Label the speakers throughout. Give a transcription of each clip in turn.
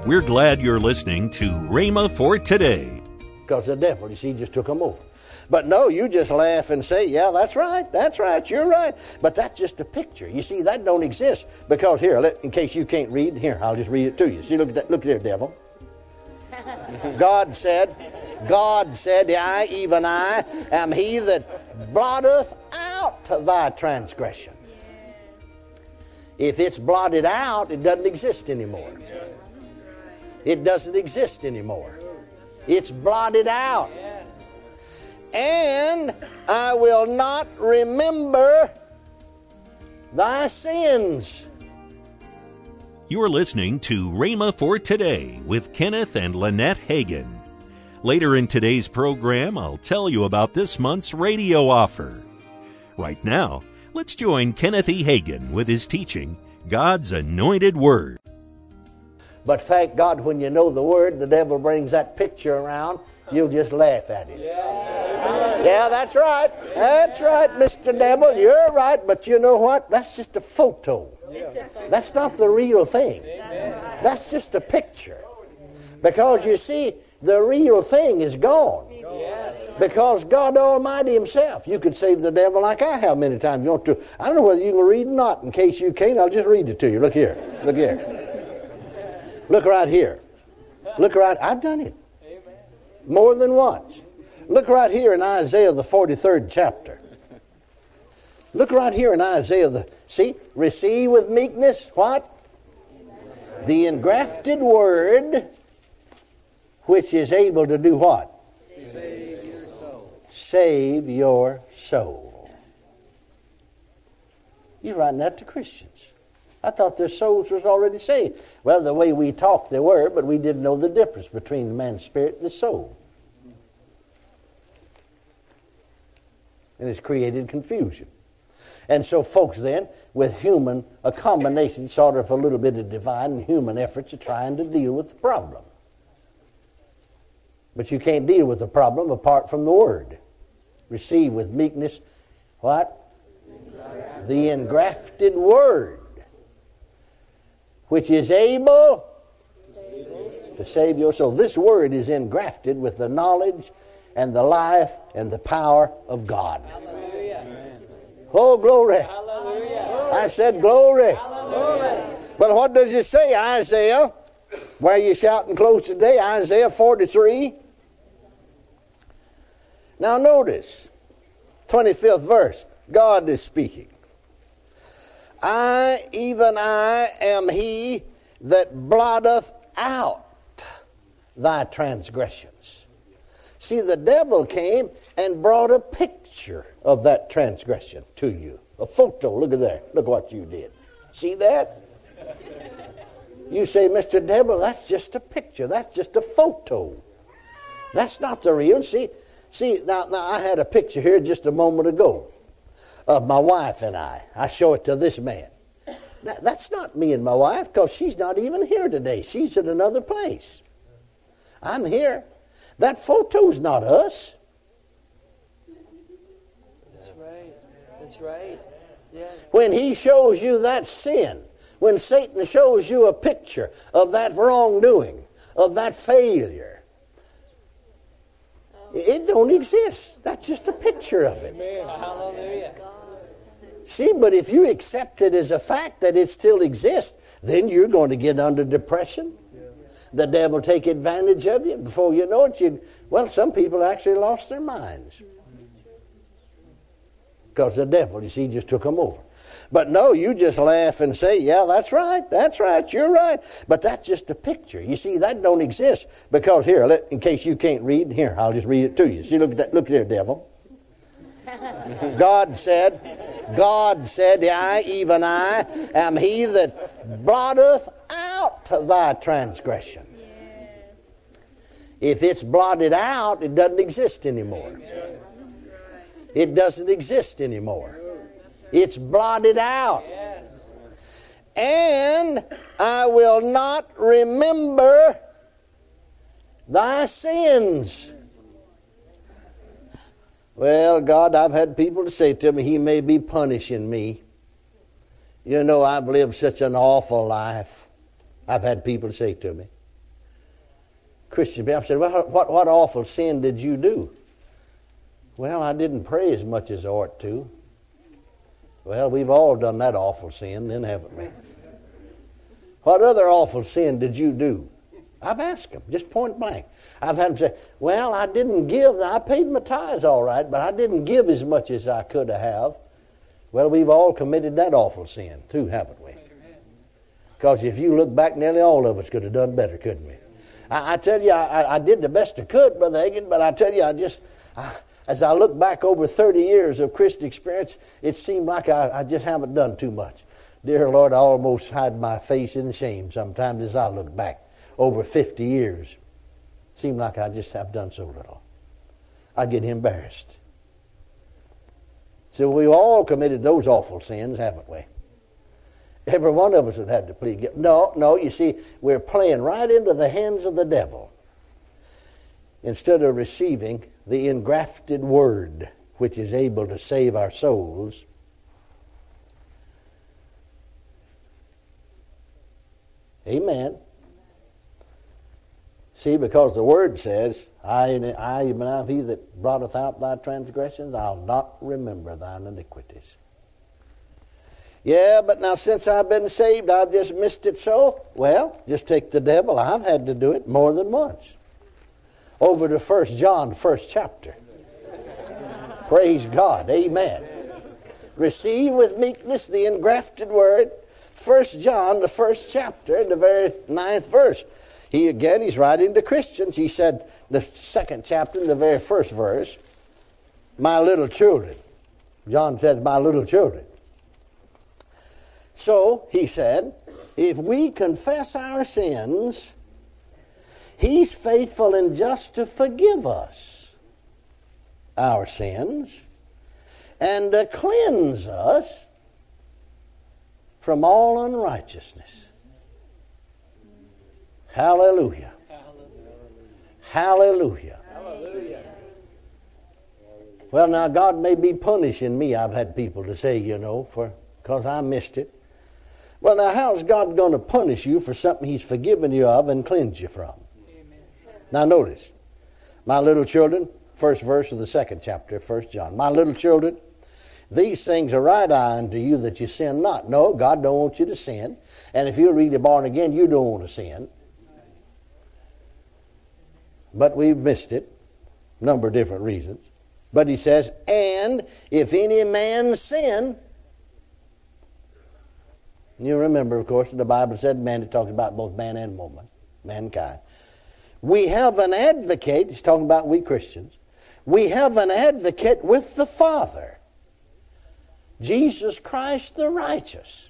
Speaker 1: We're glad you're listening to Rhema for Today.
Speaker 2: Because the devil, you see, just took them over. But no, you just laugh and say, yeah, that's right, you're right. But that's just a picture. You see, that don't exist. Because here, in case you can't read, here, I'll just read it to you. See, look at that, look there, devil. God said, I, even I, am he that blotteth out thy transgression. If it's blotted out, it doesn't exist anymore. It doesn't exist anymore. It's blotted out. And I will not remember thy sins.
Speaker 1: You're listening to Rhema for Today with Kenneth and Lynette Hagin. Later in today's program, I'll tell you about this month's radio offer. Right now, let's join Kenneth E. Hagin with his teaching, God's Anointed Word.
Speaker 2: But thank God when you know the Word, the devil brings that picture around, you'll just laugh at it. Yeah, that's right. That's right, Mr. Devil. You're right, but you know what? That's just a photo. That's not the real thing. That's just a picture. Because you see, the real thing is gone. Because God Almighty Himself, you could save the devil like I have many times. You want to. I don't know whether you can read or not. In case you can't, I'll just read it to you. Look here. Look here. Look right here. Look right. I've done it. More than once. Look right here in Isaiah the 43rd chapter. Look right here in Isaiah see, receive with meekness what? The engrafted word, which is able to do what?
Speaker 3: Save your soul.
Speaker 2: Save your soul. You're writing that to Christians. I thought their souls was already saved. Well, the way we talked they were, but we didn't know the difference between the man's spirit and his soul. And it's created confusion. And so folks then, with human, a combination sort of a little bit of divine and human efforts are trying to deal with the problem. But you can't deal with the problem apart from the Word. Receive with meekness, what? The engrafted Word, which is able to save your soul. This Word is engrafted with the knowledge and the life and the power of God.
Speaker 3: Hallelujah.
Speaker 2: Oh, glory.
Speaker 3: Hallelujah.
Speaker 2: I said glory.
Speaker 3: Hallelujah.
Speaker 2: But what does it say, Isaiah? Where you shouting close today? Isaiah 43. Now notice, 25th verse. God is speaking. I, even I, am he that blotteth out thy transgressions. See, the devil came and brought a picture of that transgression to you. A photo. Look at that. Look what you did. See that? You say, Mr. Devil, that's just a picture. That's just a photo. That's not the real. See, now I had a picture here just a moment ago of my wife and I. I show it to this man. Now, that's not me and my wife because she's not even here today. She's in another place. I'm here. That photo's not us.
Speaker 3: That's right. That's right. Yeah.
Speaker 2: When he shows you that sin, when Satan shows you a picture of that wrongdoing, of that failure, it don't exist. That's just a picture of it.
Speaker 3: Amen. Hallelujah.
Speaker 2: See, but if you accept it as a fact that it still exists, then you're going to get under depression. The devil take advantage of you. Before you know it, some people actually lost their minds. Because the devil, you see, just took them over. But no, you just laugh and say, yeah, that's right, you're right. But that's just a picture. You see, that don't exist. Because here, in case you can't read, here, I'll just read it to you. See, look at that, look there, devil. God said, I, even I, am he that blotteth out thy transgression. If it's blotted out, it doesn't exist anymore. It doesn't exist anymore. It's blotted out. And I will not remember thy sins. Well, God, I've had people to say to me, He may be punishing me. You know, I've lived such an awful life. I've had people to say to me. Christian people said, well, what awful sin did you do? Well, I didn't pray as much as I ought to. Well, we've all done that awful sin, then, haven't we? What other awful sin did you do? I've asked them, just point blank. I've had them say, well, I didn't give. I paid my tithes all right, but I didn't give as much as I could have. Well, we've all committed that awful sin, too, haven't we? Because if you look back, nearly all of us could have done better, couldn't we? I tell you, I did the best I could, Brother Hagin, but I tell you, as I look back over 30 years of Christian experience, it seemed like I just haven't done too much. Dear Lord, I almost hide my face in shame sometimes as I look back over 50 years. It seemed like I just have done so little. I get embarrassed. So we've all committed those awful sins, haven't we? Every one of us have had to plead guilty. No, you see, we're playing right into the hands of the devil instead of receiving the engrafted word which is able to save our souls. Amen. See, because the word says, I, even I, he that blotteth out thy transgressions, I'll not remember thine iniquities. Yeah, but now since I've been saved, I've just missed it so. Well, just take the devil. I've had to do it more than once. Over to 1 John, the first chapter. Praise God. Amen. Receive with meekness the engrafted word. 1 John, the first chapter, in the very 9th verse. He's writing to Christians. He said, the second chapter, in the very first verse, my little children. John says, my little children. So, he said, if we confess our sins, he's faithful and just to forgive us our sins and to cleanse us from all unrighteousness. Hallelujah. Hallelujah. Hallelujah. Well, now, God may be punishing me, I've had people to say, because I missed it. Well, now, how's God going to punish you for something he's forgiven you of and cleansed you from? Amen. Now, notice, my little children, first verse of the second chapter, 1 John. My little children, these things are write I unto you that you sin not. No, God don't want you to sin. And if you're really born again, you don't want to sin. But we've missed it. A number of different reasons. But he says, and if any man sin, you remember, of course, the Bible said man, it talks about both man and woman, mankind. We have an advocate, he's talking about we Christians, we have an advocate with the Father, Jesus Christ the righteous.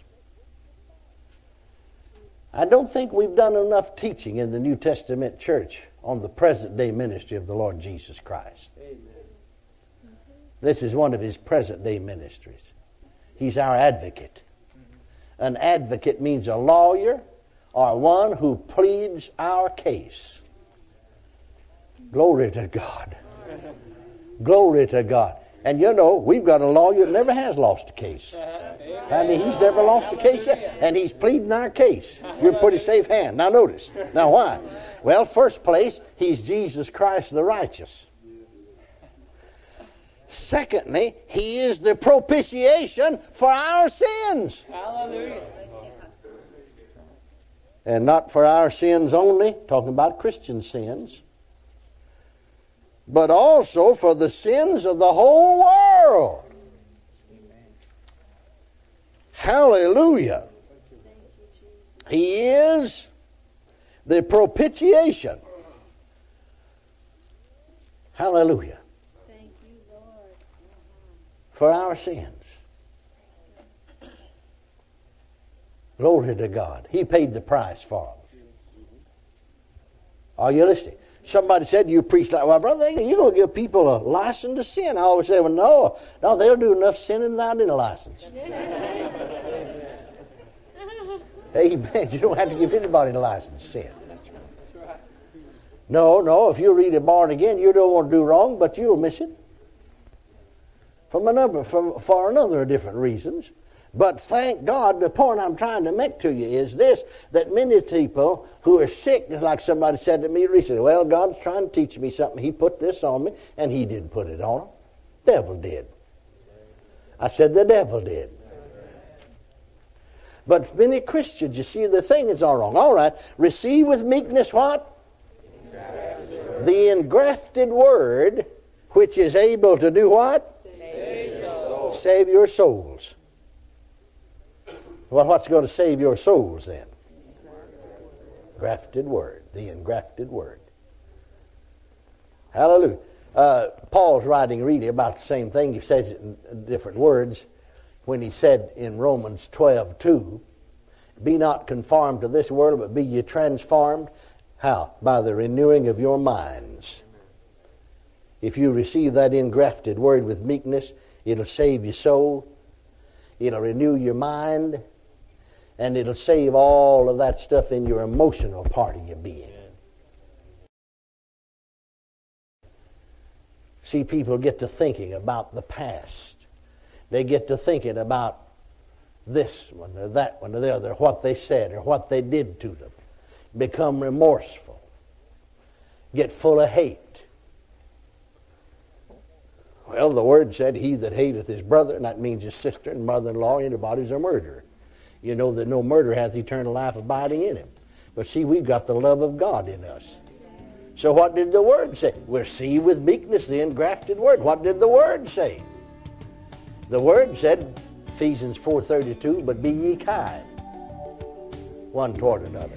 Speaker 2: I don't think we've done enough teaching in the New Testament church on the present day ministry of the Lord Jesus Christ. Amen. This is one of his present day ministries. He's our advocate. An advocate means a lawyer or one who pleads our case. Glory to God. Glory to God. And we've got a lawyer that never has lost a case. I mean, he's never lost a case yet, and he's pleading our case. You're in pretty safe hand. Now notice. Now why? Well, first place, he's Jesus Christ the righteous. Secondly, he is the propitiation for our sins. Hallelujah. And not for our sins only, talking about Christian sins, but also for the sins of the whole world. Hallelujah. He is the propitiation. Hallelujah. For our sins. Glory to God. He paid the price for them. Are you listening? Somebody said, you preach like, well, brother, you're going to give people a license to sin. I always say, well, no, they'll do enough sinning without any license. Amen. You don't have to give anybody a license to sin. No, if you're really born again, you don't want to do wrong, but you'll miss it. For a number of different reasons. But thank God, the point I'm trying to make to you is this, that many people who are sick, just like somebody said to me recently, well, God's trying to teach me something. He put this on me, and He didn't put it on them. The devil did. I said the devil did. But many Christians, you see, the thing is all wrong. All right, receive with meekness what? The engrafted word, which is able to do what? Save your souls. Well, what's going to save your souls then? Grafted word, the engrafted word. Hallelujah. Paul's writing really about the same thing. He says it in different words when he said in Romans 12:2, be not conformed to this world, but be ye transformed. How? By the renewing of your minds. If you receive that engrafted word with meekness, it'll save your soul. It'll renew your mind. And it'll save all of that stuff in your emotional part of your being. See, people get to thinking about the past. They get to thinking about this one or that one or the other, what they said or what they did to them. Become remorseful. Get full of hate. Well, the Word said, he that hateth his brother, and that means his sister and mother-in-law, anybody's a murderer. You know that no murderer hath eternal life abiding in him. But see, we've got the love of God in us. So what did the Word say? Receive with meekness the engrafted word. What did the Word say? The Word said, Ephesians 4:32, but be ye kind, one toward another.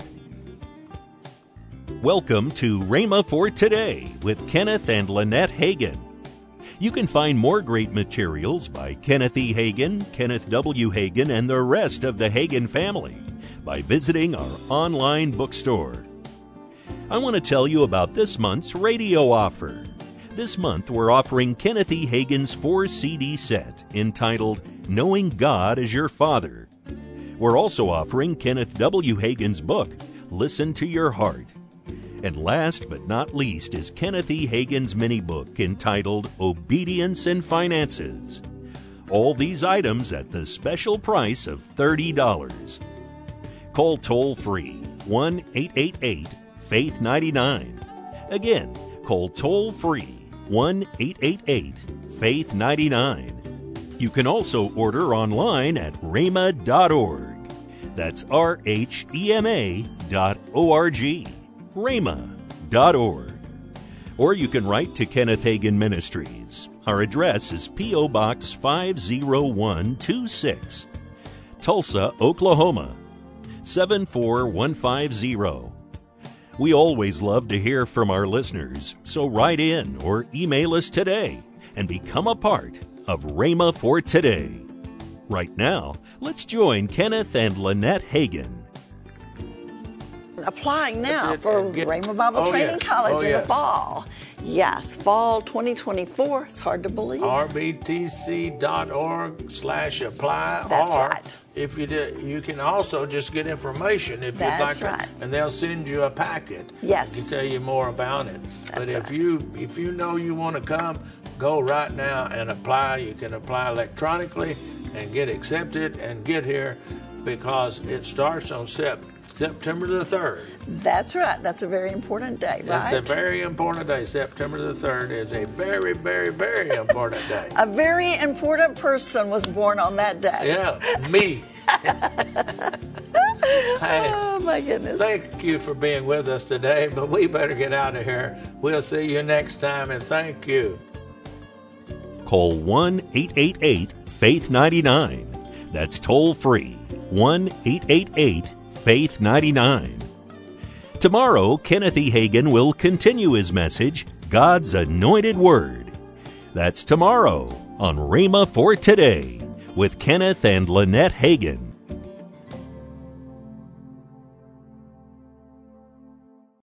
Speaker 1: Welcome to Rhema for Today with Kenneth and Lynette Hagin. You can find more great materials by Kenneth E. Hagin, Kenneth W. Hagin, and the rest of the Hagin family by visiting our online bookstore. I want to tell you about this month's radio offer. This month we're offering Kenneth E. Hagin's 4-CD set entitled Knowing God as Your Father. We're also offering Kenneth W. Hagin's book, Listen to Your Heart. And last but not least is Kenneth E. Hagin's mini-book entitled Obedience and Finances. All these items at the special price of $30. Call toll-free 1-888-FAITH-99. Again, call toll-free 1-888-FAITH-99. You can also order online at rhema.org. That's RHEMA.org. rhema.org. Or you can write to Kenneth Hagin Ministries. Our address is P.O. Box 50126, Tulsa, Oklahoma 74150. We always love to hear from our listeners, so write in or email us today and become a part of Rhema for Today. Right now, let's join Kenneth and Lynette Hagin.
Speaker 4: Applying now for Rhema Bible Training College in the fall. Yes, fall 2024. It's hard to believe.
Speaker 5: rbtc.org/apply.
Speaker 4: That's
Speaker 5: or
Speaker 4: right.
Speaker 5: If you do, you can also just get information if
Speaker 4: That's
Speaker 5: you'd like
Speaker 4: right.
Speaker 5: and they'll send you a packet.
Speaker 4: Yes.
Speaker 5: They can tell you more about it.
Speaker 4: That's
Speaker 5: but if
Speaker 4: right.
Speaker 5: you know you want to come, go right now and apply. You can apply electronically and get accepted and get here because it starts on September the 3rd.
Speaker 4: That's right. That's a very important day, right?
Speaker 5: It's a very important day. September the 3rd is a very, very, very important day.
Speaker 4: A very important person was born on that day.
Speaker 5: Yeah, me. Hey,
Speaker 4: Oh, my goodness.
Speaker 5: thank you for being with us today, but we better get out of here. We'll see you next time, and thank you.
Speaker 1: Call 1-888-FAITH-99. That's toll-free, 1-888-FAITH-99. Tomorrow, Kenneth E. Hagin will continue his message, God's Anointed Word. That's tomorrow on Rhema for Today with Kenneth and Lynette Hagin.